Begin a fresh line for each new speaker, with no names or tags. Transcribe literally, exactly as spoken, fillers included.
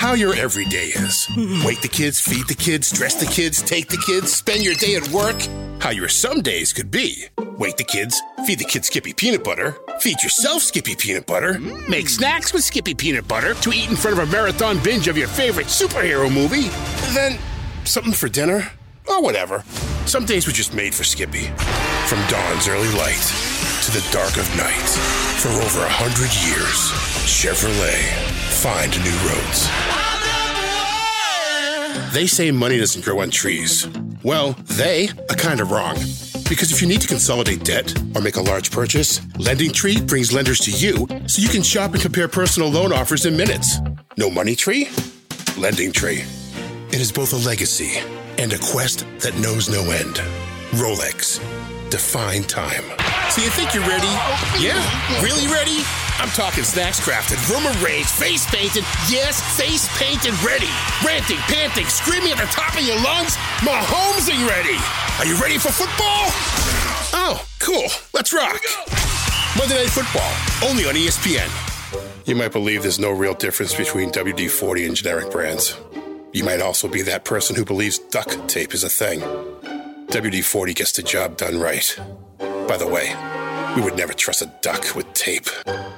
how your everyday is. Wake the kids, feed the kids, dress the kids, take the kids, spend your day at work. How your some days could be. Wake the kids, feed the kids Skippy peanut butter, feed yourself Skippy peanut butter, mm. make snacks with Skippy peanut butter to eat in front of a marathon binge of your favorite superhero movie, then something for dinner, or whatever. Some days were just made for Skippy. From dawn's early light to the dark of night. For over a hundred years, Chevrolet, find new roads. They say money doesn't grow on trees. Well, they are kind of wrong. Because if you need to consolidate debt or make a large purchase, Lending Tree brings lenders to you so you can shop and compare personal loan offers in minutes. No money tree? Lending Tree. It is both a legacy and a quest that knows no end. Rolex. Define time. So you think you're ready? Yeah? Really ready? I'm talking snacks crafted, room arranged, face painted, yes, face painted ready. Ranting, panting, screaming at the top of your lungs, Mahomes are ready. Are you ready for football? Oh, cool. Let's rock. Monday Night Football, only on E S P N. You might believe there's no real difference between W D forty and generic brands. You might also be that person who believes duct tape is a thing. W D forty gets the job done right. By the way, we would never trust a duck with tape.